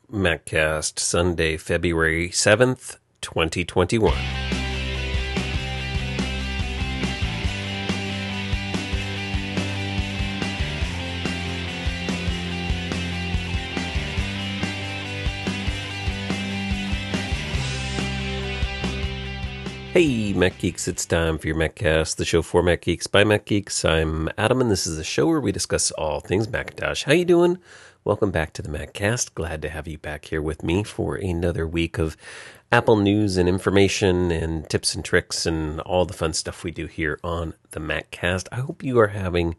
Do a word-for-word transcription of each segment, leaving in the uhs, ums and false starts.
MacCast, Sunday, February seventh, twenty twenty-one. Hey, Mac Geeks, it's time for your MacCast, the show for Mac Geeks by Mac Geeks. I'm Adam, and this is a show where we discuss all things Macintosh. How you doing? Welcome back to the MacCast. Glad to have you back here with me for another week of Apple news and information and tips and tricks and all the fun stuff we do here on the MacCast. I hope you are having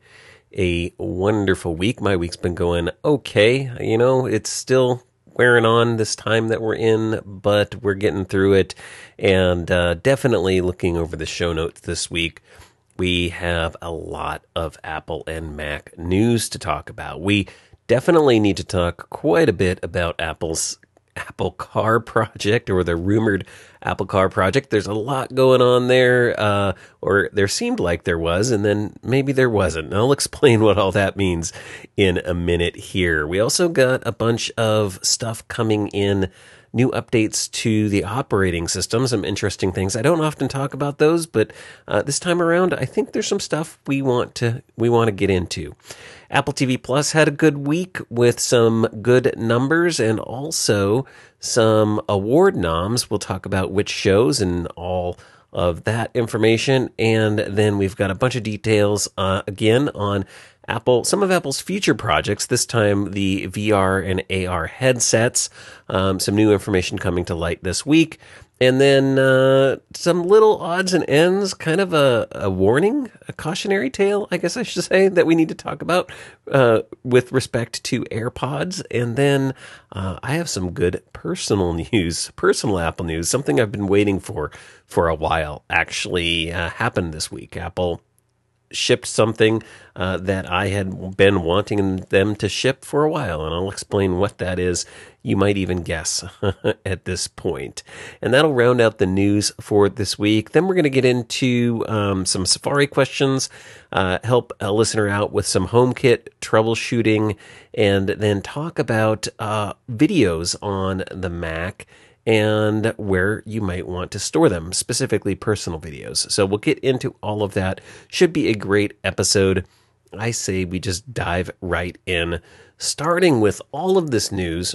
a wonderful week. My week's been going okay. You know, it's still wearing on this time that we're in, but we're getting through it. And uh, definitely looking over the show notes this week, we have a lot of Apple and Mac news to talk about. We definitely need to talk quite a bit about Apple's Apple Car project, or the rumored Apple Car project. There's a lot going on there, uh, or there seemed like there was, and then maybe there wasn't. And I'll explain what all that means in a minute here. We also got a bunch of stuff coming in, new updates to the operating system, some interesting things. I don't often talk about those, but uh, this time around, I think there's some stuff we want to we want to get into. Apple T V Plus had a good week with some good numbers and also some award noms. We'll talk about which shows and all of that information. And then we've got a bunch of details, uh, again, on Apple, some of Apple's future projects, this time the V R and A R headsets, um, some new information coming to light this week, and then uh, some little odds and ends, kind of a, a warning, a cautionary tale, I guess I should say, that we need to talk about uh, with respect to AirPods. And then uh, I have some good personal news, personal Apple news, something I've been waiting for for a while, actually uh, happened this week. Apple shipped something uh, that I had been wanting them to ship for a while, and I'll explain what that is. You might even guess at this point. And that'll round out the news for this week. Then we're going to get into um, some Safari questions, uh, help a listener out with some HomeKit troubleshooting, and then talk about uh, videos on the Mac and where you might want to store them, specifically personal videos. So we'll get into all of that. Should be a great episode. I say we just dive right in, starting with all of this news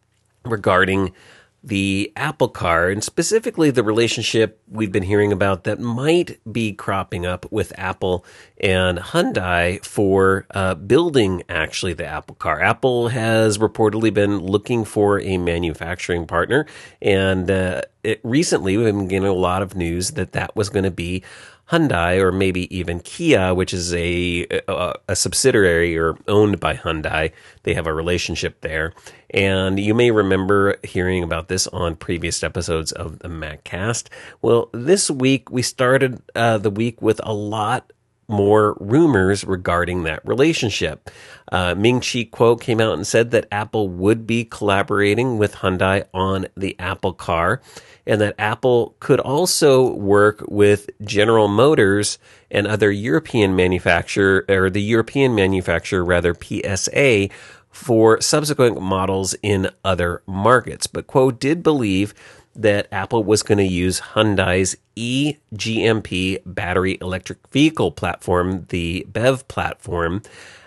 regarding the Apple Car, and specifically the relationship we've been hearing about that might be cropping up with Apple and Hyundai for uh, building, actually, the Apple Car. Apple has reportedly been looking for a manufacturing partner, and uh, it, recently we've been getting a lot of news that that was going to be Hyundai, or maybe even Kia, which is a, a a subsidiary or owned by Hyundai. They have a relationship there. And you may remember hearing about this on previous episodes of the MacCast. Well, this week we started uh, the week with a lot more rumors regarding that relationship. Uh, Ming-Chi Kuo came out and said that Apple would be collaborating with Hyundai on the Apple Car, and that Apple could also work with General Motors and other European manufacturer, or the European manufacturer, rather, P S A, for subsequent models in other markets. But Kuo did believe that Apple was going to use Hyundai's e G M P battery electric vehicle platform, the B E V platform.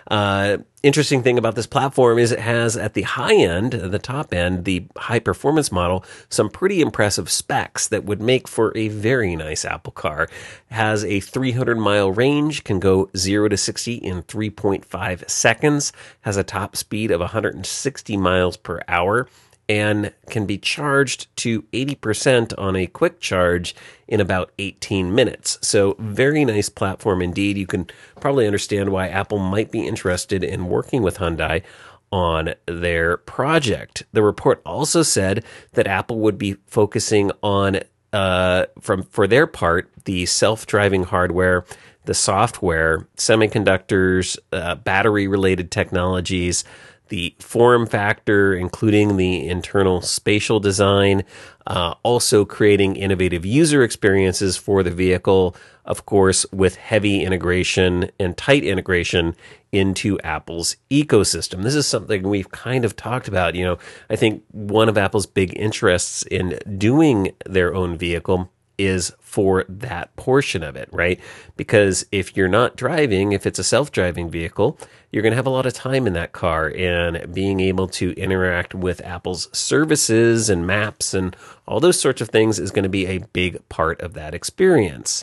Uh, interesting thing about this platform is it has at the high end, the top end, the high performance model, some pretty impressive specs that would make for a very nice Apple Car. Has a three hundred mile range, can go zero to sixty in three point five seconds, has a top speed of one hundred sixty miles per hour, and can be charged to eighty percent on a quick charge in about eighteen minutes. So very nice platform indeed. You can probably understand why Apple might be interested in working with Hyundai on their project. The report also said that Apple would be focusing on, uh, from for their part, the self-driving hardware, the software, semiconductors, uh, battery-related technologies, the form factor, including the internal spatial design, uh, also creating innovative user experiences for the vehicle, of course, with heavy integration and tight integration into Apple's ecosystem. This is something we've kind of talked about. You know, I think one of Apple's big interests in doing their own vehicle is for that portion of it, right? Because if you're not driving, if it's a self-driving vehicle, you're going to have a lot of time in that car, and being able to interact with Apple's services and maps and all those sorts of things is going to be a big part of that experience.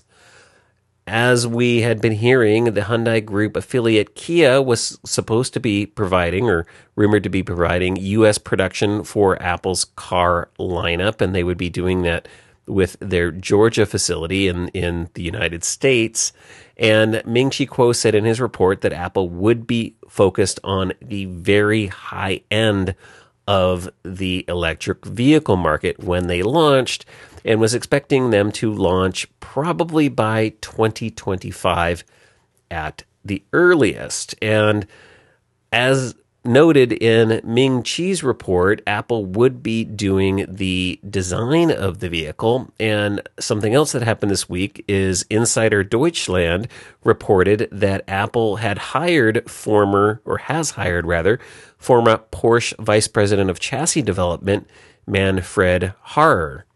As we had been hearing, the Hyundai Group affiliate Kia was supposed to be providing, or rumored to be providing, U S production for Apple's car lineup, and they would be doing that with their Georgia facility in, in the United States. And Ming-Chi Kuo said in his report that Apple would be focused on the very high end of the electric vehicle market when they launched, and was expecting them to launch probably by twenty twenty-five at the earliest. And as noted in Ming-Chi's report, Apple would be doing the design of the vehicle. And something else that happened this week is Insider Deutschland reported that Apple had hired former, or has hired rather, former Porsche Vice President of Chassis Development, Manfred Harrer.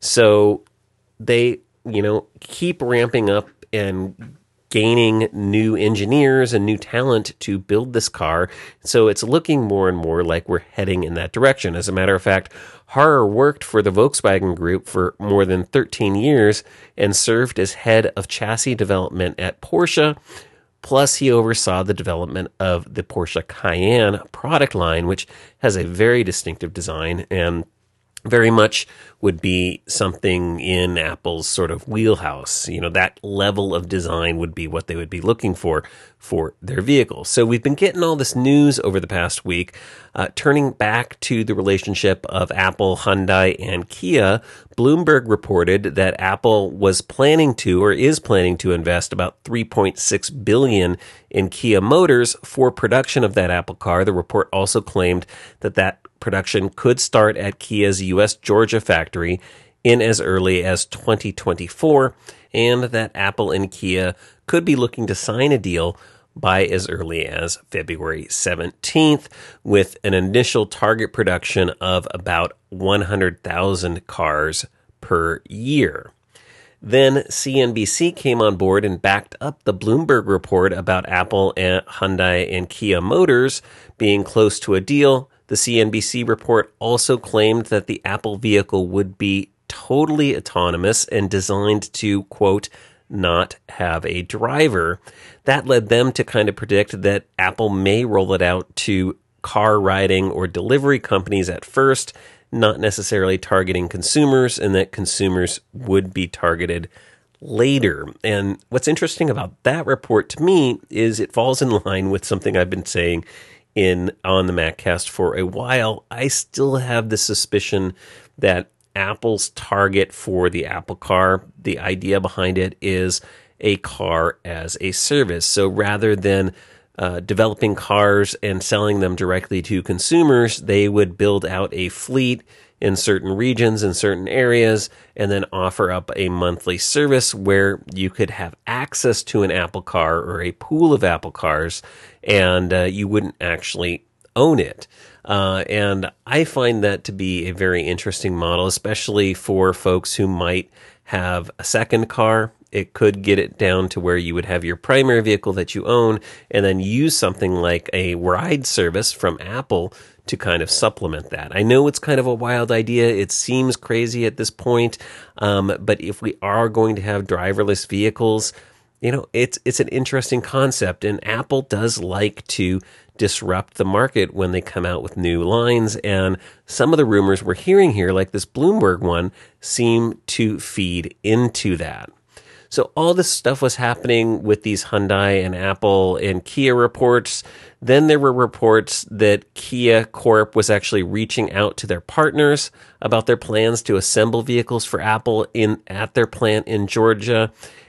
So they, you know, keep ramping up and gaining new engineers and new talent to build this car. So it's looking more and more like we're heading in that direction. As a matter of fact, Harrer worked for the Volkswagen Group for more than thirteen years and served as head of chassis development at Porsche. Plus, he oversaw the development of the Porsche Cayenne product line, which has a very distinctive design and very much would be something in Apple's sort of wheelhouse. You know, that level of design would be what they would be looking for for their vehicles. So we've been getting all this news over the past week. Uh, turning back to the relationship of Apple, Hyundai, and Kia, Bloomberg reported that Apple was planning to, or is planning to, invest about three point six billion dollars in Kia Motors for production of that Apple car. The report also claimed that that production could start at Kia's U S Georgia factory in as early as twenty twenty-four, and that Apple and Kia could be looking to sign a deal by as early as February seventeenth, with an initial target production of about one hundred thousand cars per year. Then C N B C came on board and backed up the Bloomberg report about Apple and Hyundai and Kia Motors being close to a deal. The C N B C report also claimed that the Apple vehicle would be totally autonomous and designed to, quote, not have a driver. That led them to kind of predict that Apple may roll it out to car riding or delivery companies at first, not necessarily targeting consumers, and that consumers would be targeted later. And what's interesting about that report to me is it falls in line with something I've been saying in on the MacCast for a while. I still have the suspicion that Apple's target for the Apple car, the idea behind it is a car as a service. So rather than uh, developing cars and selling them directly to consumers, they would build out a fleet in certain regions, in certain areas, and then offer up a monthly service where you could have access to an Apple car or a pool of Apple cars, and uh, you wouldn't actually own it. Uh, and I find that to be a very interesting model, especially for folks who might have a second car. It could get it down to where you would have your primary vehicle that you own and then use something like a ride service from Apple to kind of supplement that. I know it's kind of a wild idea. It seems crazy at this point. Um, but if we are going to have driverless vehicles, you know, it's it's an interesting concept. And Apple does like to disrupt the market when they come out with new lines. And some of the rumors we're hearing here, like this Bloomberg one, seem to feed into that. So all this stuff was happening with these Hyundai and Apple and Kia reports. Then there were reports that Kia Corp was actually reaching out to their partners about their plans to assemble vehicles for Apple in at their plant in Georgia.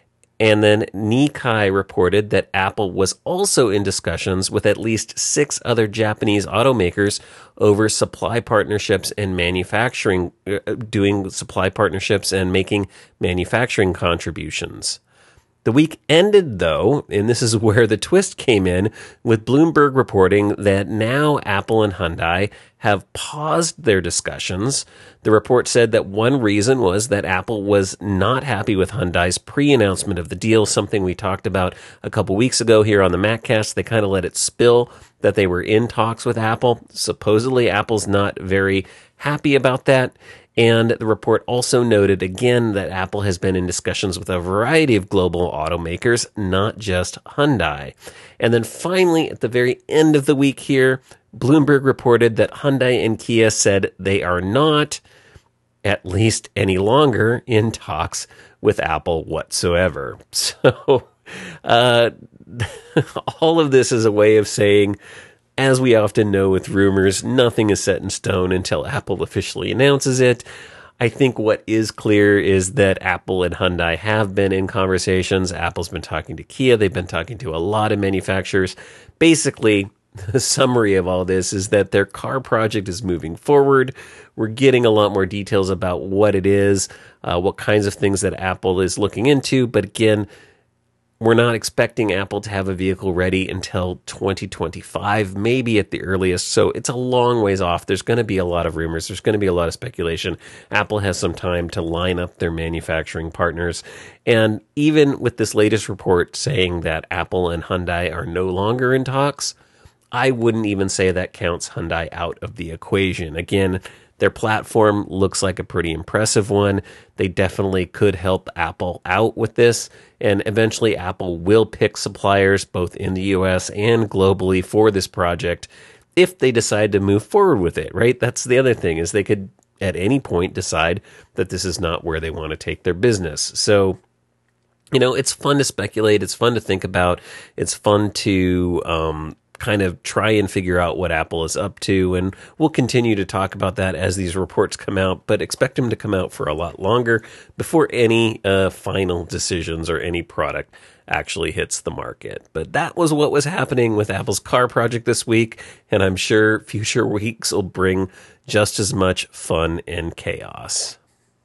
And then Nikkei reported that Apple was also in discussions with at least six other Japanese automakers over supply partnerships and manufacturing, uh, doing supply partnerships and making manufacturing contributions. The week ended, though, and this is where the twist came in, with Bloomberg reporting that now Apple and Hyundai have paused their discussions. The report said that one reason was that Apple was not happy with Hyundai's pre-announcement of the deal, something we talked about a couple weeks ago here on the MacCast. They kind of let it spill that they were in talks with Apple. Supposedly, Apple's not very happy about that. And the report also noted again that Apple has been in discussions with a variety of global automakers, not just Hyundai. And then finally, at the very end of the week here, Bloomberg reported that Hyundai and Kia said they are not, at least any longer, in talks with Apple whatsoever. So uh, all of this is a way of saying, as we often know with rumors, nothing is set in stone until Apple officially announces it. I think what is clear is that Apple and Hyundai have been in conversations. Apple's been talking to Kia. They've been talking to a lot of manufacturers. Basically, the summary of all this is that their car project is moving forward. We're getting a lot more details about what it is, uh, what kinds of things that Apple is looking into. But again, we're not expecting Apple to have a vehicle ready until twenty twenty-five, maybe at the earliest. So it's a long ways off. There's going to be a lot of rumors. There's going to be a lot of speculation. Apple has some time to line up their manufacturing partners. And even with this latest report saying that Apple and Hyundai are no longer in talks, I wouldn't even say that counts Hyundai out of the equation. Again, their platform looks like a pretty impressive one. They definitely could help Apple out with this. And eventually Apple will pick suppliers both in the U S and globally for this project if they decide to move forward with it, right? That's the other thing, is they could at any point decide that this is not where they want to take their business. So, you know, it's fun to speculate. It's fun to think about. It's fun to um, kind of try and figure out what Apple is up to. And we'll continue to talk about that as these reports come out, but expect them to come out for a lot longer before any uh, final decisions or any product actually hits the market. But that was what was happening with Apple's car project this week. And I'm sure future weeks will bring just as much fun and chaos.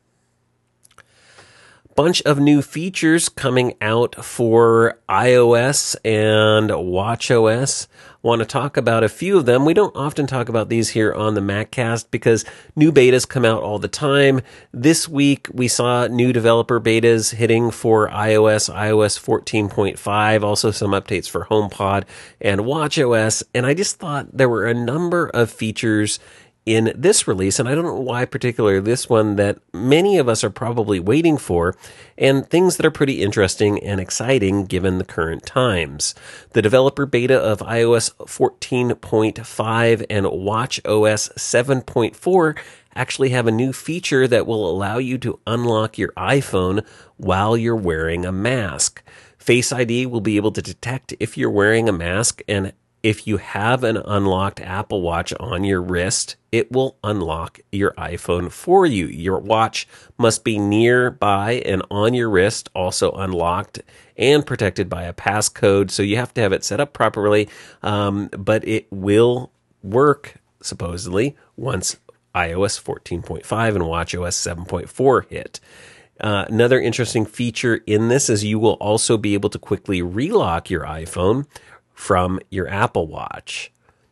Bunch of new features coming out for iOS and watchOS. Want to talk about a few of them. We don't often talk about these here on the MacCast because new betas come out all the time. This week we saw new developer betas hitting for iOS, iOS fourteen point five, also some updates for HomePod and watchOS. And I just thought there were a number of features in this release, and I don't know why particularly this one, that many of us are probably waiting for, and things that are pretty interesting and exciting given the current times. The developer beta of iOS fourteen point five and watchOS seven point four actually have a new feature that will allow you to unlock your iPhone while you're wearing a mask. Face I D will be able to detect if you're wearing a mask, and if you have an unlocked Apple Watch on your wrist, it will unlock your iPhone for you. Your watch must be nearby and on your wrist, also unlocked and protected by a passcode. So you have to have it set up properly, um, but it will work, supposedly, once iOS fourteen point five and watchOS seven point four hit. Uh, another interesting feature in this is you will also be able to quickly relock your iPhone from your Apple Watch.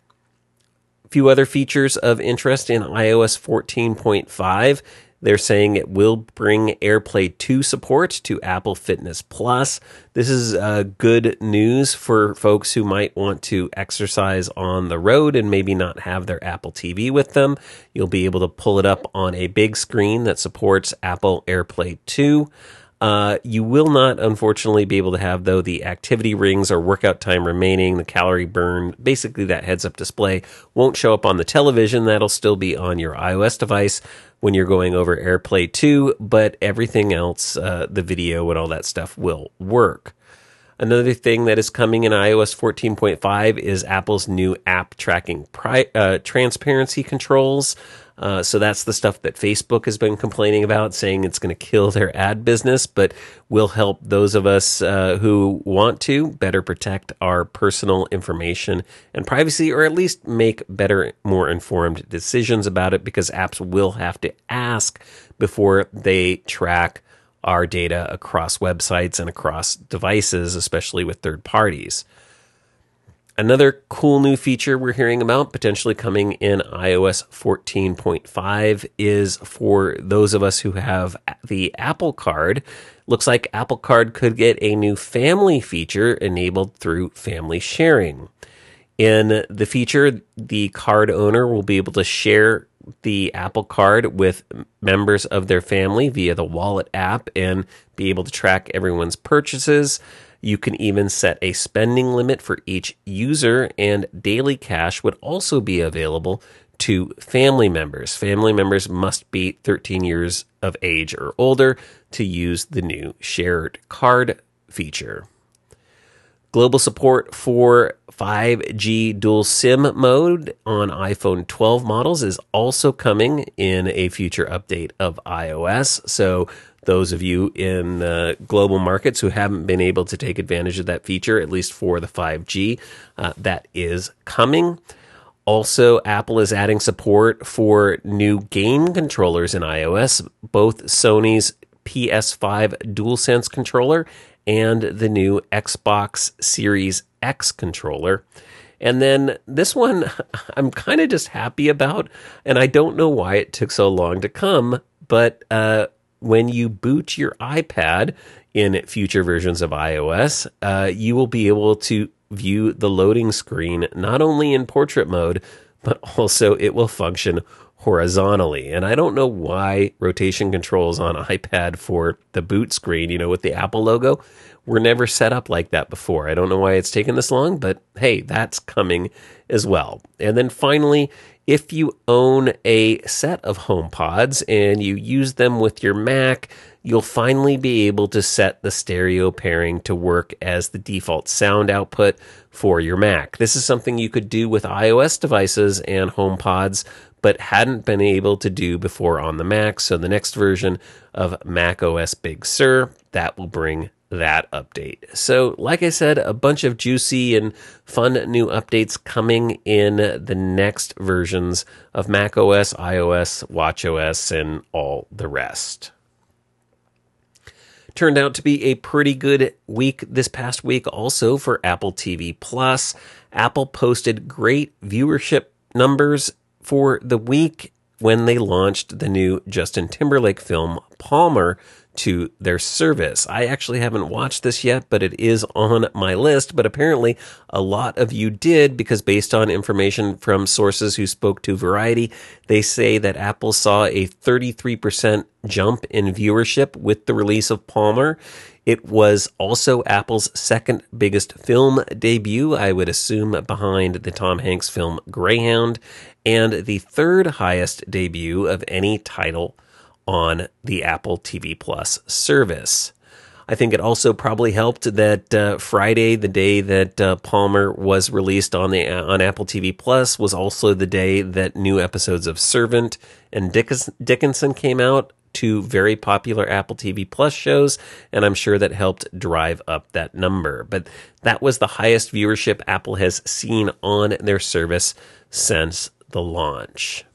A few other features of interest in iOS fourteen point five. They're saying it will bring AirPlay two support to Apple Fitness Plus. This is uh, good news for folks who might want to exercise on the road and maybe not have their Apple T V with them. You'll be able to pull it up on a big screen that supports Apple AirPlay two. Uh, you will not, unfortunately, be able to have, though, the activity rings or workout time remaining, the calorie burn, basically that heads-up display won't show up on the television. That'll still be on your iOS device when you're going over AirPlay two, but everything else, uh, the video and all that stuff will work. Another thing that is coming in iOS fourteen point five is Apple's new app tracking pri- uh, transparency controls. Uh, so that's the stuff that Facebook has been complaining about, saying it's going to kill their ad business, but will help those of us uh, who want to better protect our personal information and privacy, or at least make better, more informed decisions about it, because apps will have to ask before they track our data across websites and across devices, especially with third parties. Another cool new feature we're hearing about potentially coming in i O S fourteen point five is for those of us who have the Apple Card. Looks like Apple Card could get a new family feature enabled through family sharing. In the feature, the card owner will be able to share the Apple Card with members of their family via the Wallet app and be able to track everyone's purchases. You can even set a spending limit for each user, and daily cash would also be available to family members. Family members must be thirteen years of age or older to use the new shared card feature. Global support for five G dual SIM mode on iPhone twelve models is also coming in a future update of iOS. So those of you in uh, global markets who haven't been able to take advantage of that feature, at least for the five G, uh, that is coming. Also, Apple is adding support for new game controllers in iOS, both Sony's P S five DualSense controller and the new Xbox Series X controller. And then this one I'm kind of just happy about, and I don't know why it took so long to come, but uh, when you boot your iPad in future versions of iOS, uh, you will be able to view the loading screen not only in portrait mode, but also it will function horizontally. And I don't know why rotation controls on iPad for the boot screen, you know, with the Apple logo, were never set up like that before. I don't know why it's taken this long, but hey, that's coming as well. And then finally, if you own a set of HomePods and you use them with your Mac, you'll finally be able to set the stereo pairing to work as the default sound output for your Mac. This is something you could do with iOS devices and HomePods, but hadn't been able to do before on the Mac. So the next version of macOS Big Sur, that will bring that update. So like I said, a bunch of juicy and fun new updates coming in the next versions of macOS, iOS, watchOS, and all the rest. Turned out to be a pretty good week this past week also for Apple T V Plus. Apple posted great viewership numbers for the week when they launched the new Justin Timberlake film Palmer to their service. I actually haven't watched this yet, but it is on my list. But apparently a lot of you did, because based on information from sources who spoke to Variety, they say that Apple saw a thirty-three percent jump in viewership with the release of Palmer. It was also Apple's second biggest film debut, I would assume, behind the Tom Hanks film Greyhound, and the third highest debut of any title on the Apple T V Plus service. I think it also probably helped that uh, Friday, the day that uh, Palmer was released on the on Apple T V Plus, was also the day that new episodes of Servant and Dickinson came out, two very popular Apple T V Plus shows, and I'm sure that helped drive up that number. But that was the highest viewership Apple has seen on their service since the launch.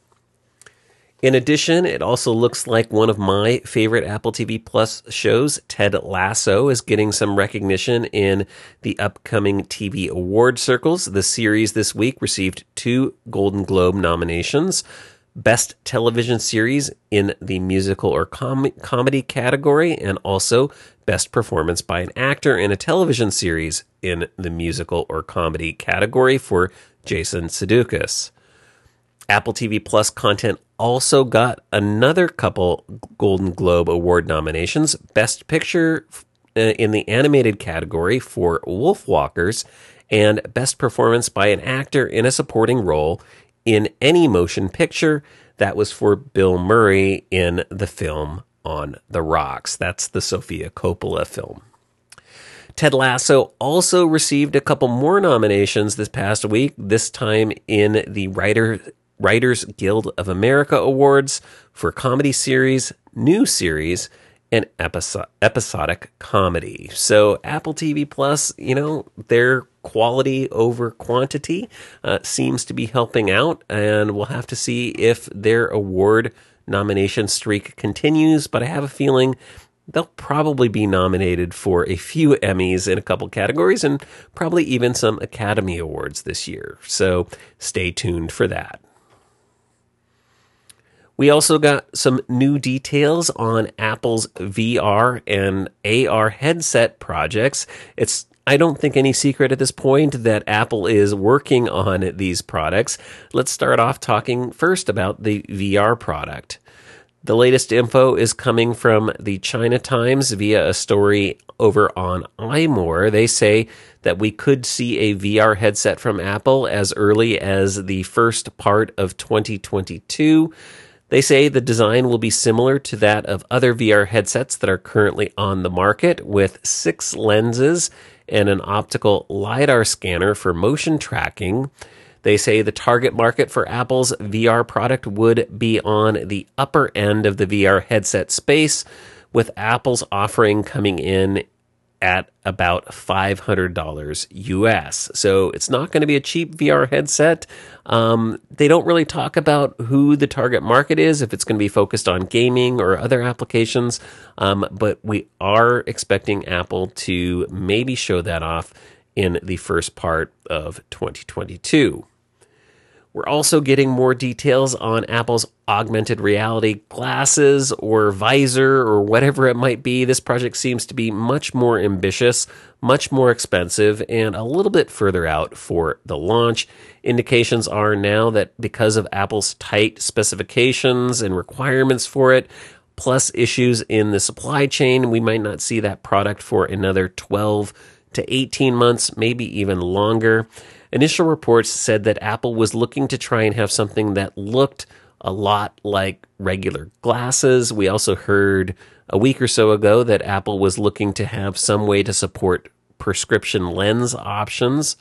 In addition, it also looks like one of my favorite Apple T V Plus shows, Ted Lasso, is getting some recognition in the upcoming T V award circles. The series this week received two Golden Globe nominations: Best Television Series in the Musical or Com- Comedy category, and also Best Performance by an Actor in a Television Series in the Musical or Comedy category for Jason Sudeikis. Apple T V Plus content also got another couple Golden Globe Award nominations: Best Picture in the Animated category for Wolfwalkers, and Best Performance by an Actor in a Supporting Role in any Motion Picture. That was for Bill Murray in the film On the Rocks. That's the Sofia Coppola film. Ted Lasso also received a couple more nominations this past week, this time in the writer Writers Guild of America Awards for comedy series, new series, and episo- episodic comedy. So Apple T V Plus, you know, their quality over quantity uh, seems to be helping out, and we'll have to see if their award nomination streak continues, but I have a feeling they'll probably be nominated for a few Emmys in a couple categories and probably even some Academy Awards this year. So stay tuned for that. We also got some new details on Apple's V R and A R headset projects. It's I don't think any secret at this point that Apple is working on these products. Let's start off talking first about the V R product. The latest info is coming from the China Times via a story over on iMore. They say that we could see a V R headset from Apple as early as the first part of twenty twenty-two. They say the design will be similar to that of other V R headsets that are currently on the market, with six lenses and an optical LiDAR scanner for motion tracking. They say the target market for Apple's V R product would be on the upper end of the V R headset space, with Apple's offering coming in at about five hundred dollars U S. So it's not going to be a cheap V R headset. Um, they don't really talk about who the target market is, if it's going to be focused on gaming or other applications, um, but we are expecting Apple to maybe show that off in the first part of twenty twenty-two. We're also getting more details on Apple's augmented reality glasses or visor or whatever it might be. This project seems to be much more ambitious, much more expensive, and a little bit further out for the launch. Indications are now that because of Apple's tight specifications and requirements for it, plus issues in the supply chain, we might not see that product for another twelve to eighteen months, maybe even longer. Initial reports said that Apple was looking to try and have something that looked a lot like regular glasses. We also heard a week or so ago that Apple was looking to have some way to support prescription lens options.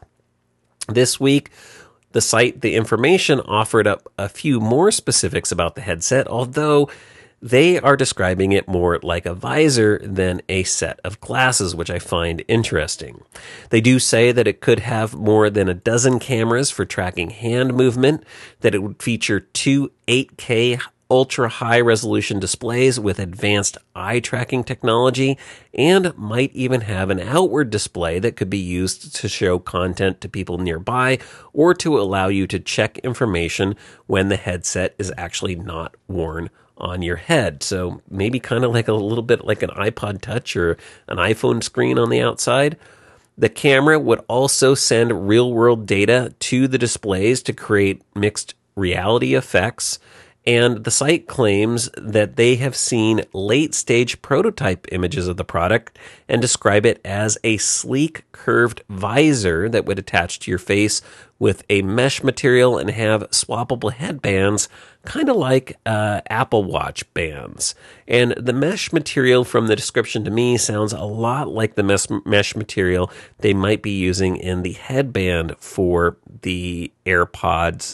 This week, the site The Information offered up a few more specifics about the headset, although they are describing it more like a visor than a set of glasses, which I find interesting. They do say that it could have more than a dozen cameras for tracking hand movement, that it would feature two eight K ultra-high resolution displays with advanced eye tracking technology, and might even have an outward display that could be used to show content to people nearby or to allow you to check information when the headset is actually not worn on your head. So maybe kind of like a little bit like an iPod Touch or an iPhone screen on the outside. The camera would also send real-world data to the displays to create mixed reality effects. And the site claims that they have seen late-stage prototype images of the product and describe it as a sleek, curved visor that would attach to your face with a mesh material and have swappable headbands, kind of like uh, Apple Watch bands. And the mesh material from the description to me sounds a lot like the mesh, mesh material they might be using in the headband for the AirPods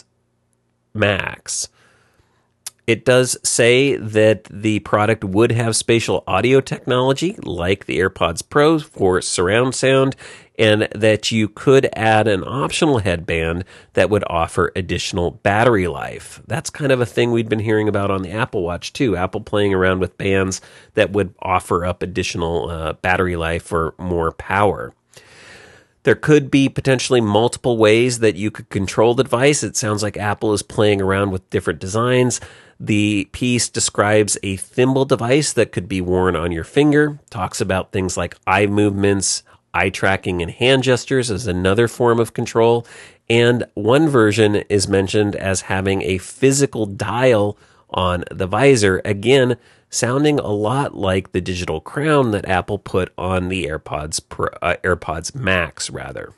Max. It does say that the product would have spatial audio technology like the AirPods Pro for surround sound, and that you could add an optional headband that would offer additional battery life. That's kind of a thing we've been hearing about on the Apple Watch too. Apple playing around with bands that would offer up additional uh, battery life or more power. There could be potentially multiple ways that you could control the device. It sounds like Apple is playing around with different designs. The piece describes a thimble device that could be worn on your finger, talks about things like eye movements, eye tracking, and hand gestures as another form of control. And one version is mentioned as having a physical dial on the visor, again, sounding a lot like the digital crown that Apple put on the AirPods Pro, uh, AirPods Max, rather.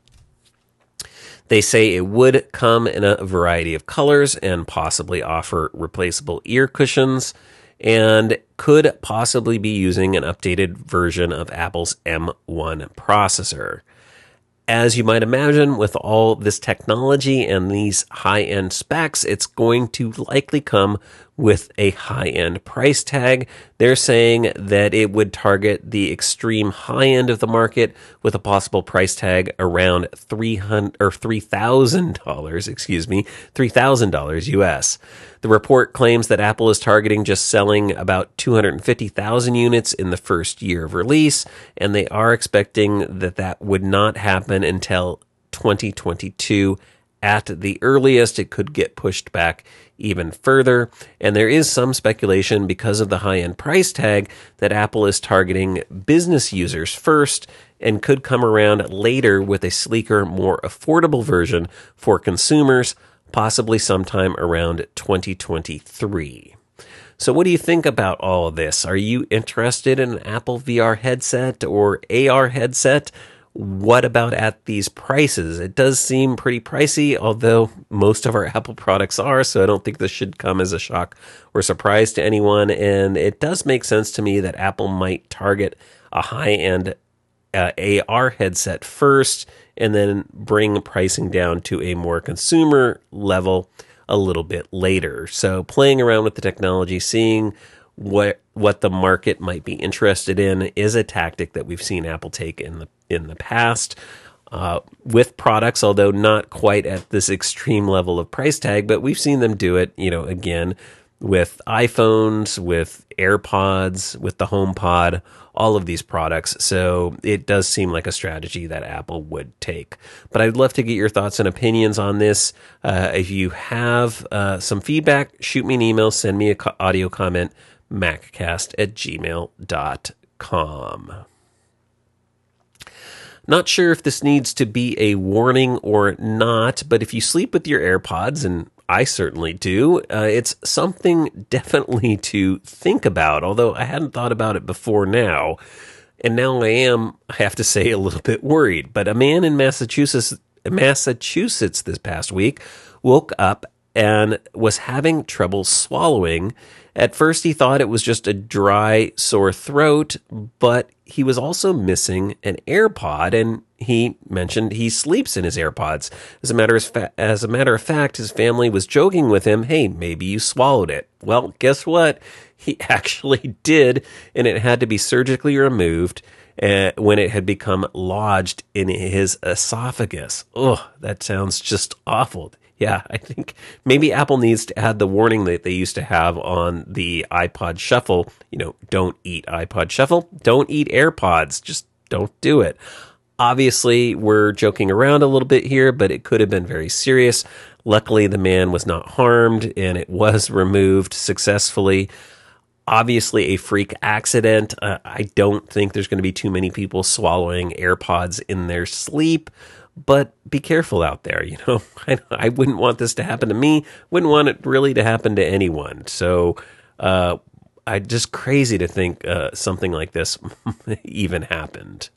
They say it would come in a variety of colors and possibly offer replaceable ear cushions, and could possibly be using an updated version of Apple's M one processor. As you might imagine, with all this technology and these high-end specs, it's going to likely come with a high-end price tag. They're saying that it would target the extreme high end of the market with a possible price tag around three hundred or three thousand dollars, excuse me, three thousand dollars U S. The report claims that Apple is targeting just selling about two hundred fifty thousand units in the first year of release, and they are expecting that that would not happen until twenty twenty-two. At the earliest, it could get pushed back even further. And there is some speculation because of the high-end price tag that Apple is targeting business users first and could come around later with a sleeker, more affordable version for consumers, possibly sometime around twenty twenty-three. So what do you think about all of this? Are you interested in an Apple V R headset or A R headset? What about at these prices? It does seem pretty pricey, although most of our Apple products are, so I don't think this should come as a shock or surprise to anyone. And it does make sense to me that Apple might target a high-end uh, A R headset first and then bring pricing down to a more consumer level a little bit later. So playing around with the technology, seeing what what the market might be interested in is a tactic that we've seen Apple take in the in the past uh, with products, although not quite at this extreme level of price tag. But we've seen them do it, you know, again with iPhones, with AirPods, with the HomePod, all of these products. So it does seem like a strategy that Apple would take. But I'd love to get your thoughts and opinions on this. Uh, if you have uh, some feedback, shoot me an email, send me an co- audio comment, maccast at gmail dot com. Not sure if this needs to be a warning or not, but if you sleep with your AirPods, and I certainly do, uh, it's something definitely to think about, although I hadn't thought about it before now. And now I am, I have to say, a little bit worried. But a man in Massachusetts, Massachusetts this past week woke up and was having trouble swallowing. At first, he thought it was just a dry, sore throat, but he was also missing an AirPod, and he mentioned he sleeps in his AirPods. As a matter of fa- as a matter of fact, his family was joking with him, "Hey, maybe you swallowed it." Well, guess what? He actually did, and it had to be surgically removed uh, when it had become lodged in his esophagus. Oh, that sounds just awful. Yeah, I think maybe Apple needs to add the warning that they used to have on the iPod Shuffle. You know, don't eat iPod Shuffle. Don't eat AirPods. Just don't do it. Obviously, we're joking around a little bit here, but it could have been very serious. Luckily, the man was not harmed, and it was removed successfully. Obviously, a freak accident. Uh, I don't think there's going to be too many people swallowing AirPods in their sleep. But be careful out there, you know. I, I wouldn't want this to happen to me. Wouldn't want it really to happen to anyone. So, uh, I just crazy to think uh, something like this even happened.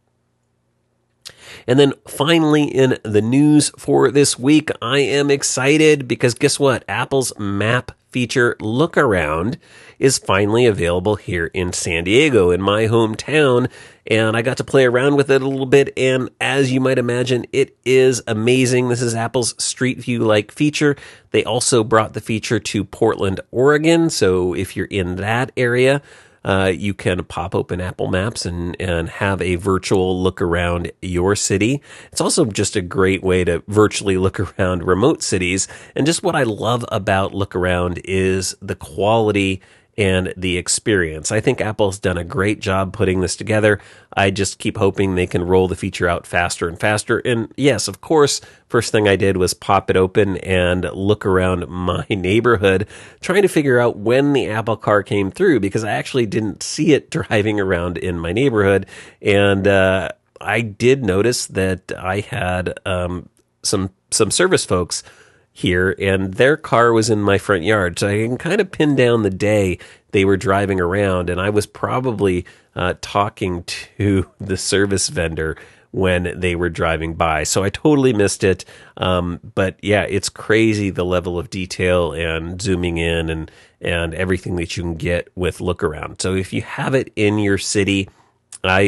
And then finally in the news for this week, I am excited because guess what? Apple's map feature Look Around is finally available here in San Diego, in my hometown, and I got to play around with it a little bit, and as you might imagine, it is amazing. This is Apple's Street View-like feature. They also brought the feature to Portland, Oregon, so if you're in that area, Uh, you can pop open Apple Maps and, and have a virtual look around your city. It's also just a great way to virtually look around remote cities. And just what I love about Look Around is the quality and the experience. I think Apple's done a great job putting this together. I just keep hoping they can roll the feature out faster and faster. And yes, of course, first thing I did was pop it open and look around my neighborhood, trying to figure out when the Apple Car came through, because I actually didn't see it driving around in my neighborhood. And uh, I did notice that I had um, some some service folks here, and their car was in my front yard, so I can kind of pin down the day they were driving around, and I was probably uh, talking to the service vendor when they were driving by, so I totally missed it. Um, but yeah, it's crazy the level of detail and zooming in and and everything that you can get with Look Around. So if you have it in your city, I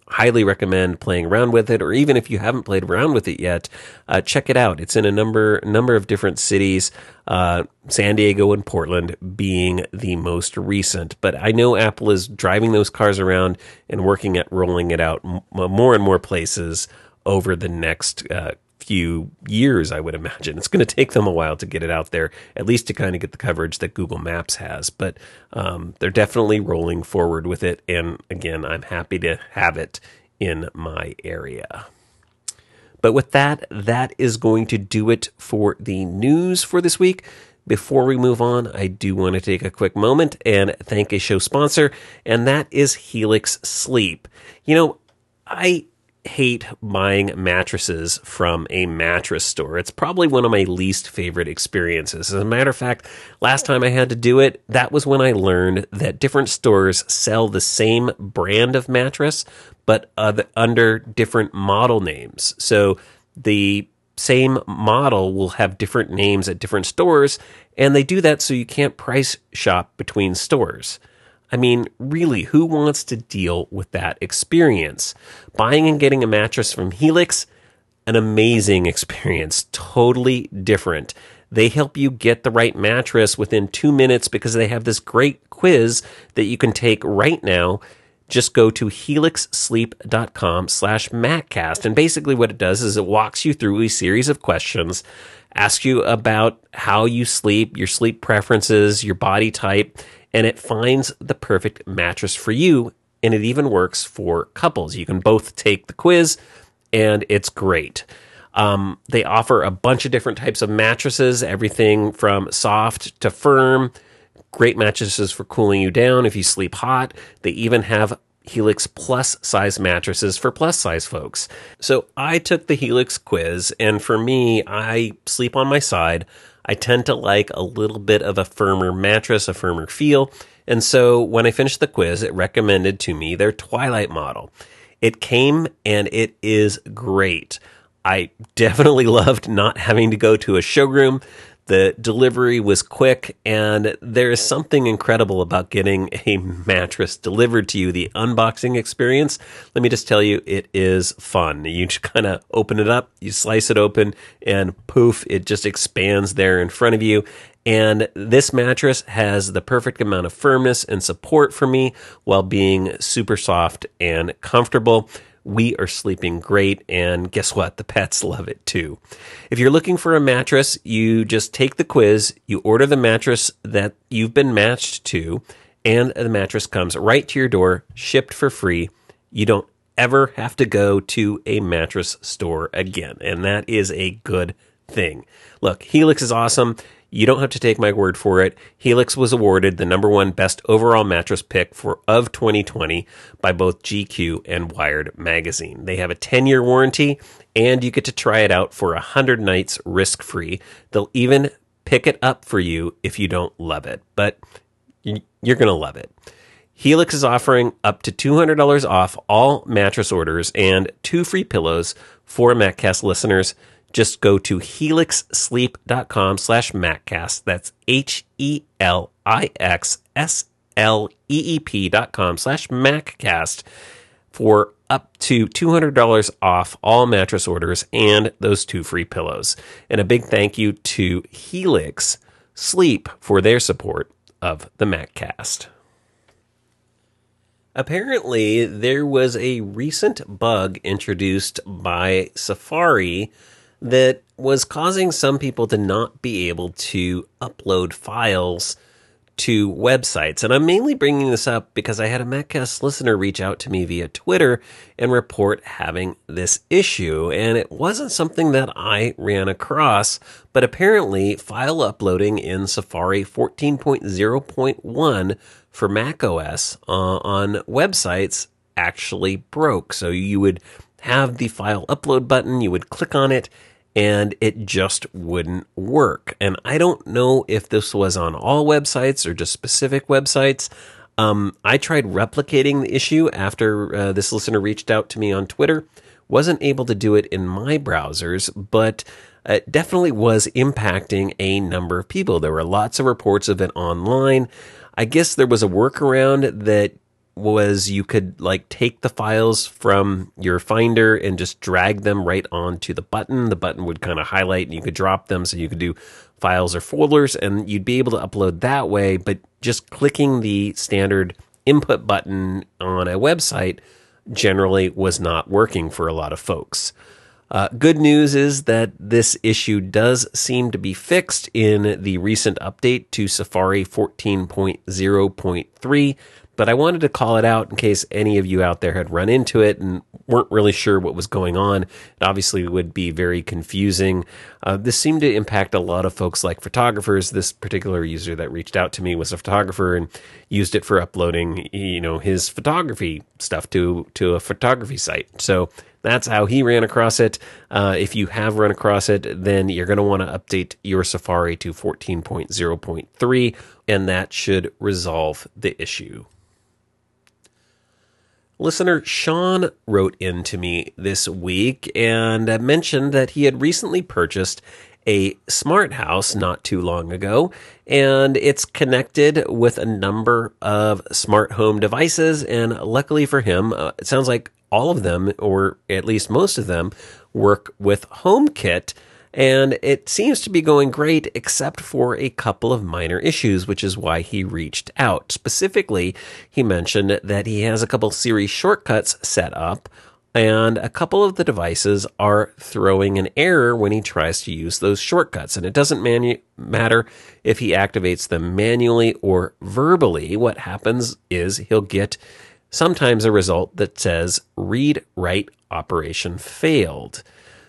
highly recommend playing around with it, or even if you haven't played around with it yet, uh, check it out. It's in a number number of different cities, uh, San Diego and Portland being the most recent. But I know Apple is driving those cars around and working at rolling it out m- more and more places over the next uh, few years, I would imagine. It's going to take them a while to get it out there, at least to kind of get the coverage that Google Maps has. But um, they're definitely rolling forward with it. And again, I'm happy to have it in my area. But with that, that is going to do it for the news for this week. Before we move on, I do want to take a quick moment and thank a show sponsor, and that is Helix Sleep. You know, I hate buying mattresses from a mattress store. It's probably one of my least favorite experiences. As a matter of fact, last time I had to do it, that was when I learned that different stores sell the same brand of mattress, but uh, under different model names. So the same model will have different names at different stores, and they do that so you can't price shop between stores. I mean, really, who wants to deal with that experience? Buying and getting a mattress from Helix, an amazing experience, totally different. They help you get the right mattress within two minutes because they have this great quiz that you can take right now. Just go to helixsleep.com slash MacCast. And basically what it does is it walks you through a series of questions, asks you about how you sleep, your sleep preferences, your body type, and it finds the perfect mattress for you, and it even works for couples. You can both take the quiz, and it's great. Um, they offer a bunch of different types of mattresses, everything from soft to firm, great mattresses for cooling you down if you sleep hot. They even have Helix Plus size mattresses for plus size folks. So I took the Helix quiz, and for me, I sleep on my side. I tend to like a little bit of a firmer mattress, a firmer feel. And so when I finished the quiz, it recommended to me their Twilight model. It came and it is great. I definitely loved not having to go to a showroom. The delivery was quick, and there is something incredible about getting a mattress delivered to you. The unboxing experience, let me just tell you, it is fun. You just kind of open it up, you slice it open, and poof, it just expands there in front of you. And this mattress has the perfect amount of firmness and support for me while being super soft and comfortable. We are sleeping great, and guess what? The pets love it too. If you're looking for a mattress, you just take the quiz, you order the mattress that you've been matched to, and the mattress comes right to your door, shipped for free. You don't ever have to go to a mattress store again, and that is a good thing. Look, Helix is awesome. You don't have to take my word for it. Helix was awarded the number one best overall mattress pick for of twenty twenty by both G Q and Wired magazine. They have a ten-year warranty, and you get to try it out for one hundred nights risk-free. They'll even pick it up for you if you don't love it, but you're going to love it. Helix is offering up to two hundred dollars off all mattress orders and two free pillows for MacCast listeners. Just go to helixsleep.com slash MacCast. That's H-E-L-I-X-S-L-E-E-P dot com slash MacCast for up to two hundred dollars off all mattress orders and those two free pillows. And a big thank you to Helix Sleep for their support of the MacCast. Apparently, there was a recent bug introduced by Safari that was causing some people to not be able to upload files to websites. And I'm mainly bringing this up because I had a MacCast listener reach out to me via Twitter and report having this issue. And it wasn't something that I ran across, but apparently file uploading in Safari fourteen point oh point one for macOS uh, on websites actually broke. So you would have the file upload button, you would click on it, and it just wouldn't work. And I don't know if this was on all websites or just specific websites. Um, I tried replicating the issue after uh, this listener reached out to me on Twitter. Wasn't able to do it in my browsers, but it definitely was impacting a number of people. There were lots of reports of it online. I guess there was a workaround that was you could like take the files from your Finder and just drag them right onto the button. The button would kind of highlight and you could drop them, so you could do files or folders, and you'd be able to upload that way. But just clicking the standard input button on a website generally was not working for a lot of folks. Uh, good news is that this issue does seem to be fixed in the recent update to Safari fourteen point oh point three, but I wanted to call it out in case any of you out there had run into it and weren't really sure what was going on. It obviously would be very confusing. Uh, this seemed to impact a lot of folks like photographers. This particular user that reached out to me was a photographer and used it for uploading, you know, his photography stuff to, to a photography site. So that's how he ran across it. Uh, if you have run across it, then you're going to want to update your Safari to fourteen point oh point three, and that should resolve the issue. Listener Sean wrote in to me this week and mentioned that he had recently purchased a smart house not too long ago, and it's connected with a number of smart home devices. And luckily for him, uh, it sounds like all of them, or at least most of them, work with HomeKit. And it seems to be going great, except for a couple of minor issues, which is why he reached out. Specifically, he mentioned that he has a couple Siri shortcuts set up, and a couple of the devices are throwing an error when he tries to use those shortcuts. And it doesn't manu- matter if he activates them manually or verbally. What happens is he'll get sometimes a result that says read write operation failed.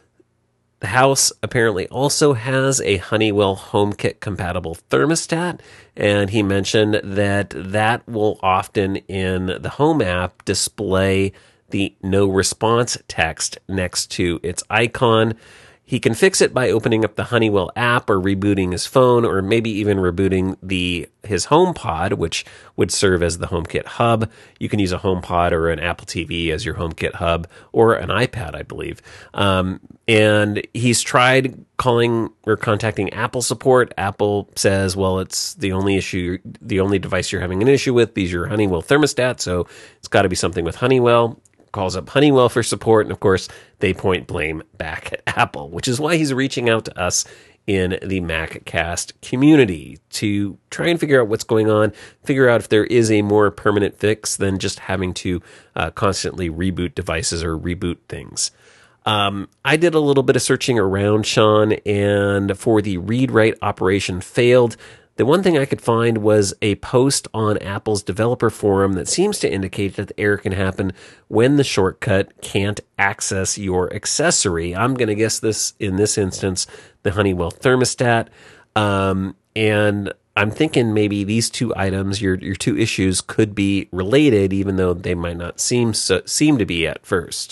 The house apparently also has a Honeywell HomeKit compatible thermostat, and he mentioned that that will often in the Home app display the no response text next to its icon. He can fix it by opening up the Honeywell app or rebooting his phone, or maybe even rebooting the his HomePod, which would serve as the HomeKit hub. You can use a HomePod or an Apple T V as your HomeKit hub, or an iPad, I believe. Um, and he's tried calling or contacting Apple support. Apple says, well, it's the only issue, the only device you're having an issue with. These are your Honeywell thermostat, so it's got to be something with Honeywell. Calls up Honeywell for support, and of course, they point blame back at Apple, which is why he's reaching out to us in the MacCast community to try and figure out what's going on, figure out if there is a more permanent fix than just having to uh, constantly reboot devices or reboot things. Um, I did a little bit of searching around, Sean, and for the read-write operation failed, the one thing I could find was a post on Apple's developer forum that seems to indicate that the error can happen when the shortcut can't access your accessory. I'm going to guess this, in this instance, the Honeywell thermostat. Um, and I'm thinking maybe these two items, your your two issues, could be related, even though they might not seem so, seem to be at first.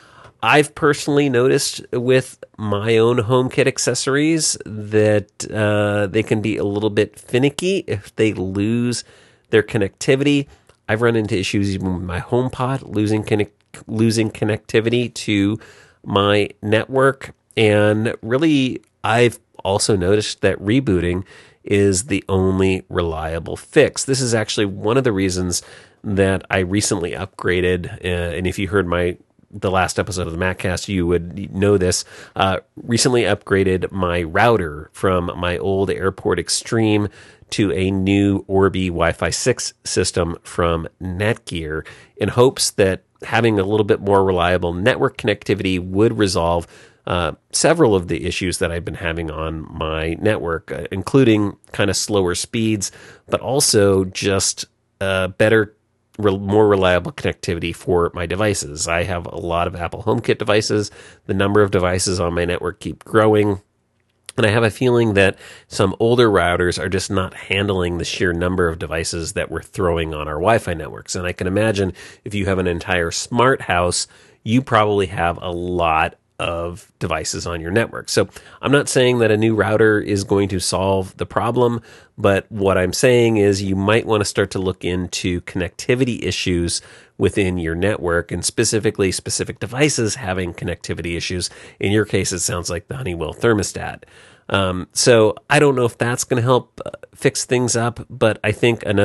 I've personally noticed with my own HomeKit accessories that uh, they can be a little bit finicky if they lose their connectivity. I've run into issues even with my HomePod losing connect- losing connectivity to my network. And really, I've also noticed that rebooting is the only reliable fix. This is actually one of the reasons that I recently upgraded. Uh, and if you heard my the last episode of the MacCast, you would know this, uh, recently upgraded my router from my old Airport Extreme to a new Orbi Wi-Fi six system from Netgear in hopes that having a little bit more reliable network connectivity would resolve uh, several of the issues that I've been having on my network, uh, including kind of slower speeds, but also just uh, better more reliable connectivity for my devices. I have a lot of Apple HomeKit devices. The number of devices on my network keep growing. And I have a feeling that some older routers are just not handling the sheer number of devices that we're throwing on our Wi-Fi networks. And I can imagine if you have an entire smart house, you probably have a lot of devices on your network. So I'm not saying that a new router is going to solve the problem, but what I'm saying is you might want to start to look into connectivity issues within your network, and specifically specific devices having connectivity issues. In your case, it sounds like the Honeywell thermostat. Um, so I don't know if that's going to help uh, fix things up, but I think another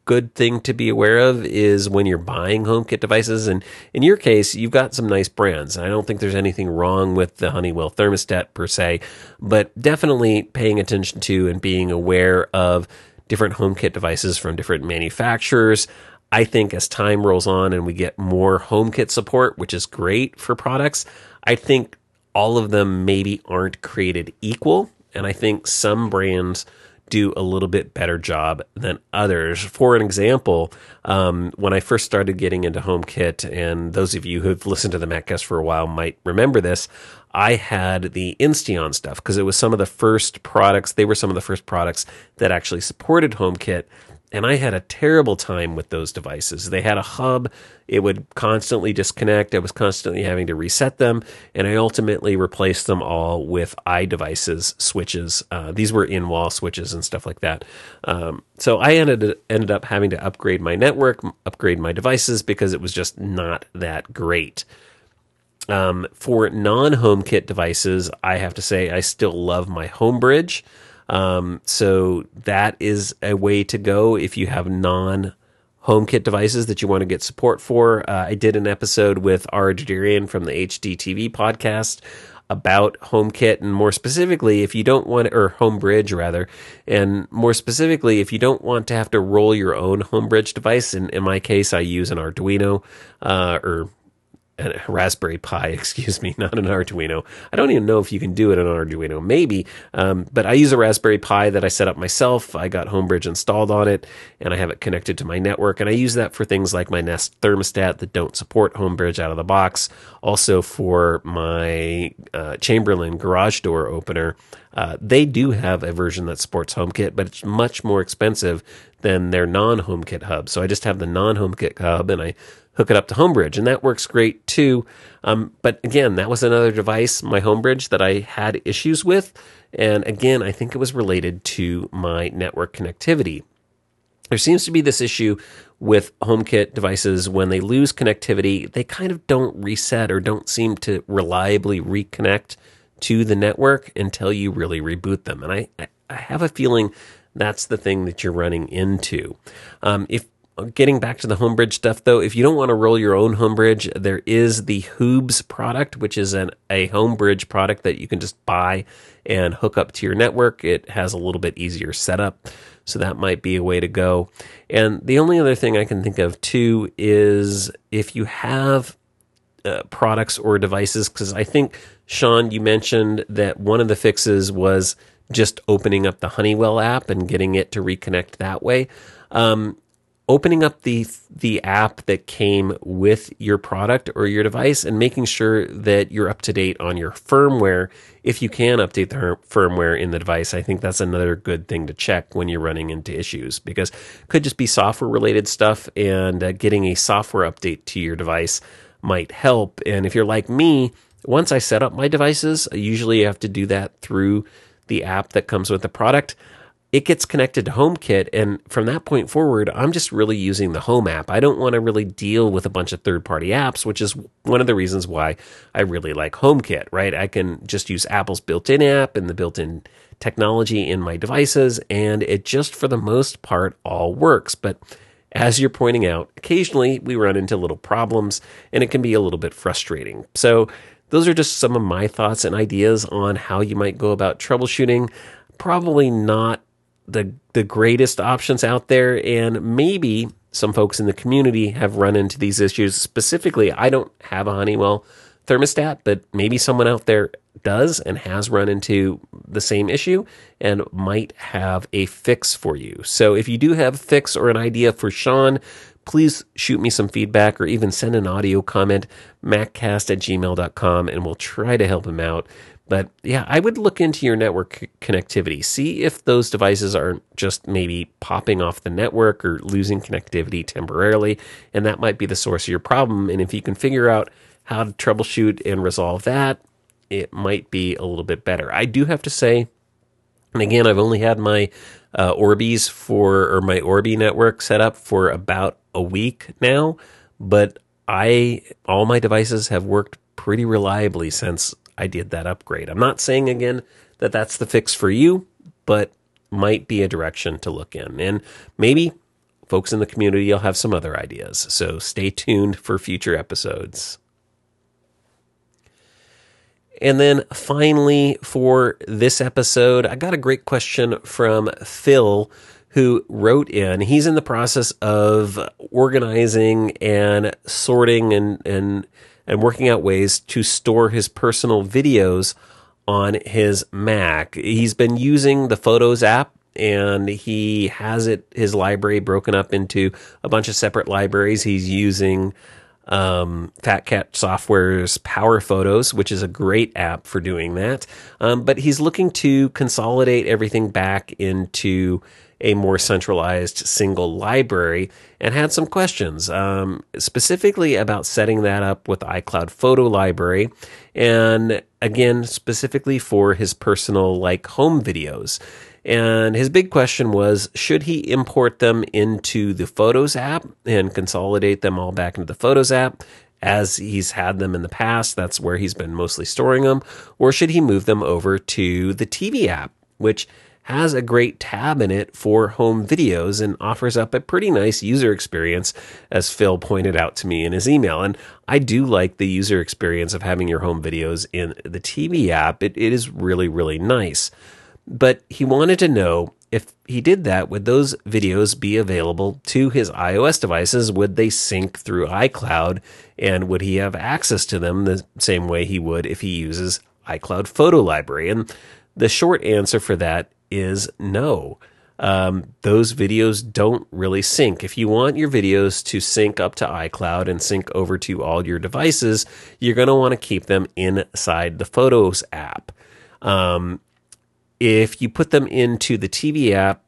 good thing to be aware of is when you're buying HomeKit devices. And in your case, you've got some nice brands. I don't think there's anything wrong with the Honeywell thermostat per se, but definitely paying attention to and being aware of different HomeKit devices from different manufacturers. I think as time rolls on and we get more HomeKit support, which is great for products, I think all of them maybe aren't created equal. And I think some brands do a little bit better job than others. For an example, um, when I first started getting into HomeKit, and those of you who've listened to the MacCast for a while might remember this, I had the Insteon stuff because it was some of the first products. They were some of the first products that actually supported HomeKit. And I had a terrible time with those devices. They had a hub. It would constantly disconnect. I was constantly having to reset them. And I ultimately replaced them all with iDevices switches. Uh, these were in-wall switches and stuff like that. Um, so I ended, ended up having to upgrade my network, upgrade my devices because it was just not that great. Um, for non-HomeKit devices, I have to say I still love my HomeBridge. Um, so that is a way to go if you have non-HomeKit devices that you want to get support for. Uh, I did an episode with Ara Jadarian from the H D T V podcast about HomeKit, and more specifically, if you don't want, or HomeBridge rather, and more specifically, if you don't want to have to roll your own HomeBridge device, and in my case, I use an Arduino, uh, or a Raspberry Pi, excuse me, not an Arduino. I don't even know if you can do it on an Arduino, maybe, um, but I use a Raspberry Pi that I set up myself. I got HomeBridge installed on it, and I have it connected to my network, and I use that for things like my Nest thermostat that don't support HomeBridge out of the box, also for my uh, Chamberlain garage door opener. Uh, they do have a version that supports HomeKit, but it's much more expensive than their non-HomeKit hub. So I just have the non-HomeKit hub, and I hook it up to HomeBridge, and that works great too. Um, but again, that was another device, my HomeBridge, that I had issues with. And again, I think it was related to my network connectivity. There seems to be this issue with HomeKit devices when they lose connectivity, they kind of don't reset or don't seem to reliably reconnect to the network until you really reboot them. And I, I have a feeling that's the thing that you're running into. Um, if Getting back to the HomeBridge stuff, though, if you don't want to roll your own HomeBridge, there is the Hoobs product, which is an, a HomeBridge product that you can just buy and hook up to your network. It has a little bit easier setup, so that might be a way to go. And the only other thing I can think of, too, is if you have uh, products or devices, because I think, Sean, you mentioned that one of the fixes was just opening up the Honeywell app and getting it to reconnect that way. Um, Opening up the the app that came with your product or your device and making sure that you're up to date on your firmware. If you can update the firmware in the device, I think that's another good thing to check when you're running into issues, because it could just be software related stuff, and uh, getting a software update to your device might help. And if you're like me, once I set up my devices, I usually have to do that through the app that comes with the product. It gets connected to HomeKit, and from that point forward, I'm just really using the Home app. I don't want to really deal with a bunch of third-party apps, which is one of the reasons why I really like HomeKit, right? I can just use Apple's built-in app and the built-in technology in my devices, and it just, for the most part, all works. But as you're pointing out, occasionally we run into little problems, and it can be a little bit frustrating. So those are just some of my thoughts and ideas on how you might go about troubleshooting. Probably not the the greatest options out there, and maybe some folks in the community have run into these issues. Specifically, I don't have a Honeywell thermostat, but maybe someone out there does and has run into the same issue and might have a fix for you. So if you do have a fix or an idea for Sean, please shoot me some feedback or even send an audio comment, maccast at gmail dot com, and we'll try to help him out. But yeah, I would look into your network connectivity. See if those devices are just maybe popping off the network or losing connectivity temporarily, and that might be the source of your problem. And if you can figure out how to troubleshoot and resolve that, it might be a little bit better. I do have to say, and again, I've only had my uh, Orbeez for, or my Orbi network set up for about a week now, but I all my devices have worked pretty reliably since I did that upgrade. I'm not saying, again, that that's the fix for you, but might be a direction to look in. And maybe folks in the community will have some other ideas. So stay tuned for future episodes. And then finally, for this episode, I got a great question from Phil, who wrote in. He's in the process of organizing and sorting and and and working out ways to store his personal videos on his Mac. He's been using the Photos app, and he has it his library broken up into a bunch of separate libraries. He's using um, Fat Cat Software's Power Photos, which is a great app for doing that. Um, but he's looking to consolidate everything back into a more centralized single library, and had some questions um, specifically about setting that up with iCloud Photo Library, and again, specifically for his personal like home videos. And his big question was, should he import them into the Photos app and consolidate them all back into the Photos app as he's had them in the past? That's where he's been mostly storing them. Or should he move them over to the T V app, which has a great tab in it for home videos and offers up a pretty nice user experience, as Phil pointed out to me in his email. And I do like the user experience of having your home videos in the T V app. It, it is really, really nice. But he wanted to know, if he did that, would those videos be available to his iOS devices? Would they sync through iCloud? And would he have access to them the same way he would if he uses iCloud Photo Library? And the short answer for that is no. Um, those videos don't really sync. If you want your videos to sync up to iCloud and sync over to all your devices, you're going to want to keep them inside the Photos app. Um, If you put them into the T V app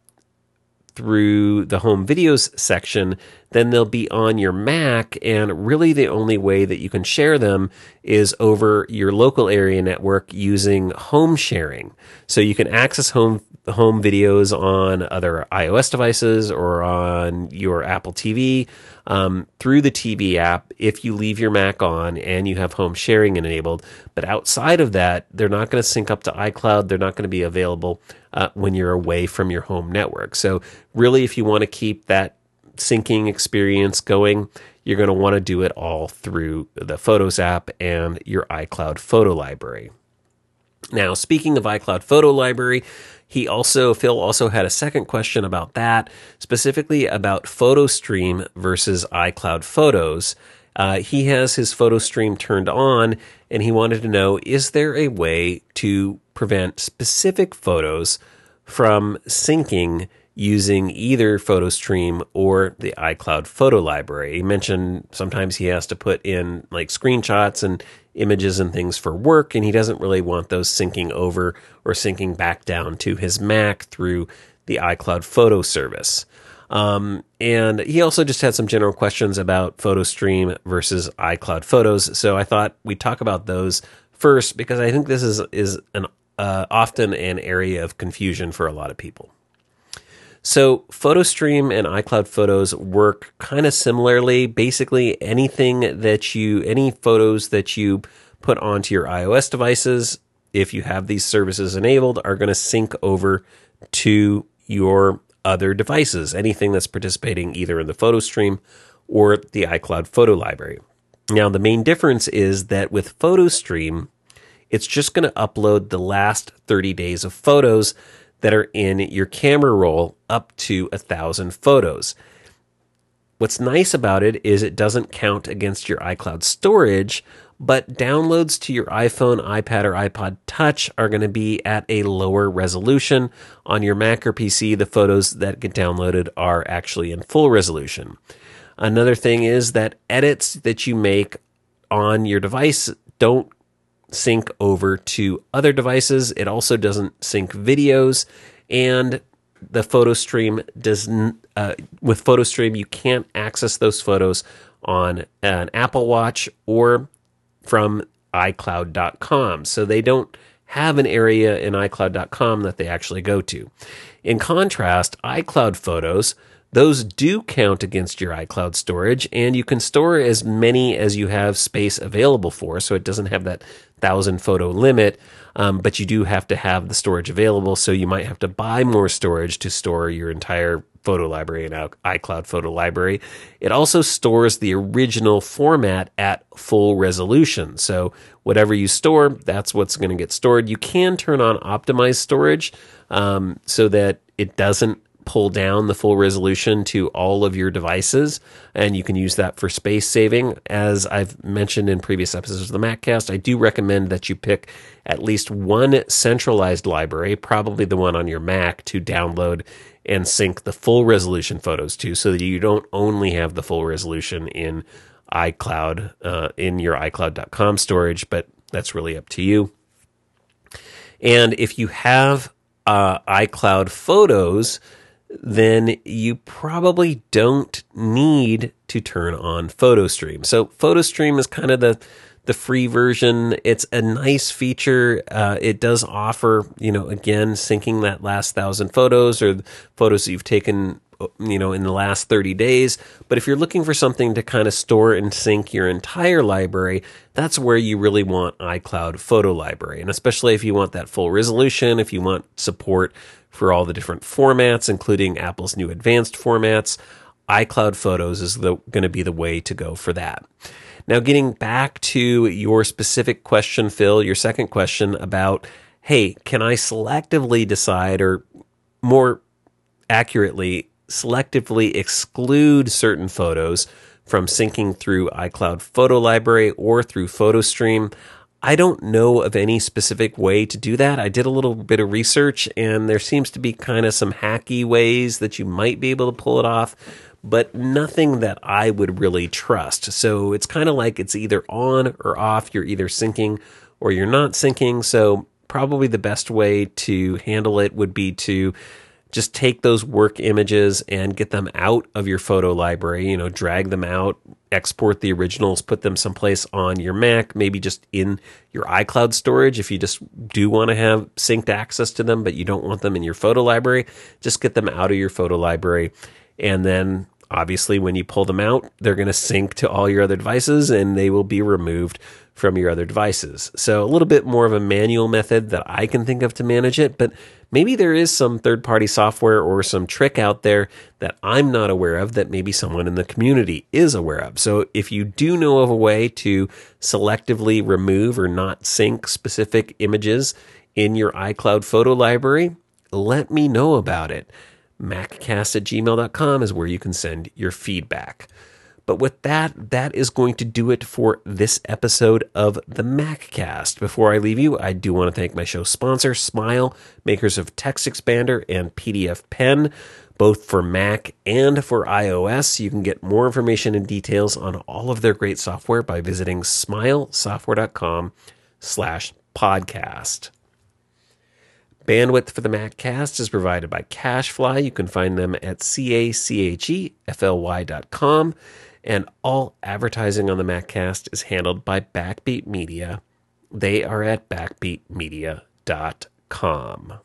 through the home videos section, then they'll be on your Mac, and really the only way that you can share them is over your local area network using home sharing. So you can access home home videos on other iOS devices or on your Apple T V um, through the T V app if you leave your Mac on and you have home sharing enabled. But outside of that, they're not going to sync up to iCloud. They're not going to be available uh, when you're away from your home network. So really, if you want to keep that syncing experience going, you're going to want to do it all through the Photos app and your iCloud Photo Library. Now, speaking of iCloud Photo Library, he also, Phil also had a second question about that, specifically about PhotoStream versus iCloud Photos. Uh, he has his PhotoStream turned on, and he wanted to know, is there a way to prevent specific photos from syncing using either PhotoStream or the iCloud Photo Library? He mentioned sometimes he has to put in like screenshots and images and things for work, and he doesn't really want those syncing over or syncing back down to his Mac through the iCloud Photo service. Um, and he also just had some general questions about PhotoStream versus iCloud Photos. So I thought we'd talk about those first, because I think this is, is an, uh, often an area of confusion for a lot of people. So PhotoStream and iCloud Photos work kind of similarly. Basically, anything that you, any photos that you put onto your iOS devices, if you have these services enabled, are going to sync over to your other devices, anything that's participating either in the PhotoStream or the iCloud Photo Library. Now, the main difference is that with PhotoStream, it's just going to upload the last thirty days of photos that are in your camera roll, up to a thousand photos. What's nice about it is it doesn't count against your iCloud storage, but downloads to your iPhone, iPad, or iPod Touch are going to be at a lower resolution. On your Mac or P C, the photos that get downloaded are actually in full resolution. Another thing is that edits that you make on your device don't sync over to other devices. It also doesn't sync videos, and the PhotoStream doesn't. Uh, with PhotoStream, you can't access those photos on an Apple Watch or from iCloud dot com. So they don't have an area in iCloud dot com that they actually go to. In contrast, iCloud Photos, those do count against your iCloud storage, and you can store as many as you have space available for, so it doesn't have that thousand photo limit. um, but you do have to have the storage available, so you might have to buy more storage to store your entire photo library in iCloud Photo Library. It also stores the original format at full resolution. So whatever you store, that's what's going to get stored. You can turn on optimized storage um, so that it doesn't pull down the full resolution to all of your devices, and you can use that for space saving. As I've mentioned in previous episodes of the MacCast, I do recommend that you pick at least one centralized library, probably the one on your Mac, to download and sync the full resolution photos to, so that you don't only have the full resolution in iCloud, uh, in your iCloud dot com storage, but that's really up to you. And if you have uh, iCloud Photos, then you probably don't need to turn on PhotoStream. So PhotoStream is kind of the the free version. It's a nice feature. Uh, it does offer, you know, again, syncing that last thousand photos or photos that you've taken, you know, in the last thirty days. But if you're looking for something to kind of store and sync your entire library, that's where you really want iCloud Photo Library. And especially if you want that full resolution, if you want support for all the different formats, including Apple's new advanced formats, iCloud Photos is going to be the way to go for that. Now, getting back to your specific question, Phil, your second question about, hey, can I selectively decide, or more accurately, selectively exclude certain photos from syncing through iCloud Photo Library or through PhotoStream? I don't know of any specific way to do that. I did a little bit of research, and there seems to be kind of some hacky ways that you might be able to pull it off, but nothing that I would really trust. So it's kind of like it's either on or off. You're either syncing or you're not syncing. So probably the best way to handle it would be to just take those work images and get them out of your photo library, you know, drag them out, export the originals, put them someplace on your Mac, maybe just in your iCloud storage. If you just do want to have synced access to them, but you don't want them in your photo library, just get them out of your photo library. And then obviously when you pull them out, they're going to sync to all your other devices and they will be removed from your other devices. So a little bit more of a manual method that I can think of to manage it, but maybe there is some third-party software or some trick out there that I'm not aware of that maybe someone in the community is aware of. So if you do know of a way to selectively remove or not sync specific images in your iCloud photo library, let me know about it. maccast at gmail dot com is where you can send your feedback. But with that, that is going to do it for this episode of the MacCast. Before I leave you, I do want to thank my show sponsor, Smile, makers of Text Expander and P D F Pen, both for Mac and for iOS. You can get more information and details on all of their great software by visiting smilesoftware.com slash podcast. Bandwidth for the MacCast is provided by CacheFly. You can find them at C A C H E F L Y dot com. And all advertising on the MacCast is handled by Backbeat Media. They are at backbeat media dot com.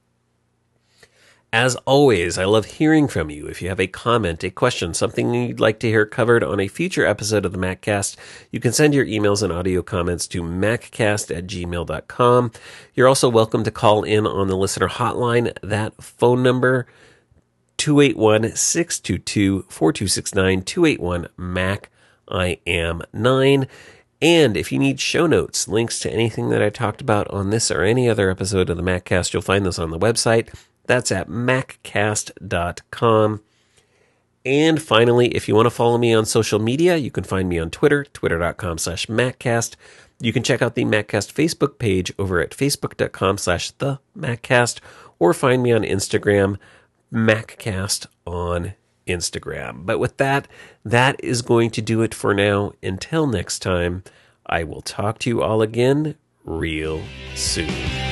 As always, I love hearing from you. If you have a comment, a question, something you'd like to hear covered on a future episode of the MacCast, you can send your emails and audio comments to maccast at gmail dot com. You're also welcome to call in on the listener hotline. That phone number, two eight one, six two two, four two six nine, two eight one, M A C, I am nine. And if you need show notes, links to anything that I talked about on this or any other episode of the MacCast, you'll find those on the website. That's at maccast dot com. And finally, if you want to follow me on social media, you can find me on Twitter, twitter dot com slash maccast. You can check out the MacCast Facebook page over at facebook dot com slash the MacCast, or find me on Instagram, MacCast on Instagram. But with that, that is going to do it for now. Until next time, I will talk to you all again real soon.